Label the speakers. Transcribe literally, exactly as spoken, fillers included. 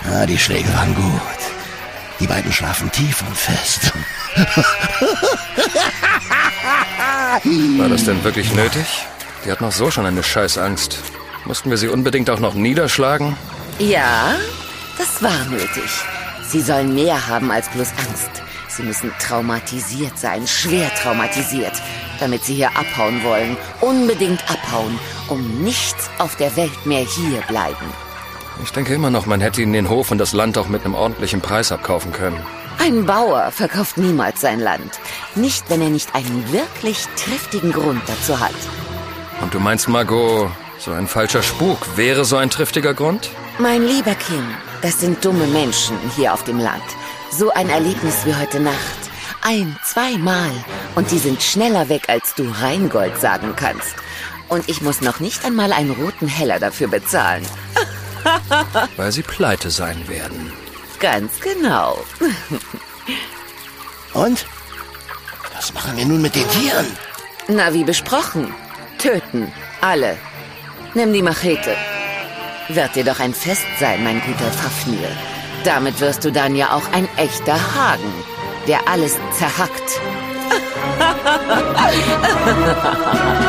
Speaker 1: Ah, die Schläge waren gut. Die beiden schlafen tief und fest.
Speaker 2: War das denn wirklich nötig? Die hat noch so schon eine Scheißangst. Mussten wir sie unbedingt auch noch niederschlagen?
Speaker 3: Ja, das war nötig. Sie sollen mehr haben als bloß Angst. Sie müssen traumatisiert sein, schwer traumatisiert, damit sie hier abhauen wollen. Unbedingt abhauen, um nichts auf der Welt mehr hier bleiben.
Speaker 2: Ich denke immer noch, man hätte ihnen den Hof und das Land auch mit einem ordentlichen Preis abkaufen können.
Speaker 3: Ein Bauer verkauft niemals sein Land. Nicht, wenn er nicht einen wirklich triftigen Grund dazu hat.
Speaker 2: Und du meinst, Margot, so ein falscher Spuk wäre so ein triftiger Grund?
Speaker 3: Mein lieber Kim, das sind dumme Menschen hier auf dem Land. So ein Erlebnis wie heute Nacht. Ein, zweimal. Und die sind schneller weg, als du Rheingold sagen kannst. Und ich muss noch nicht einmal einen roten Heller dafür bezahlen.
Speaker 2: Weil sie pleite sein werden.
Speaker 3: Ganz genau.
Speaker 1: Und? Was machen wir nun mit den Tieren?
Speaker 3: Na, wie besprochen. Töten. Alle. Nimm die Machete. Wird dir doch ein Fest sein, mein guter Fafnir. Damit wirst du dann ja auch ein echter Hagen, der alles zerhackt.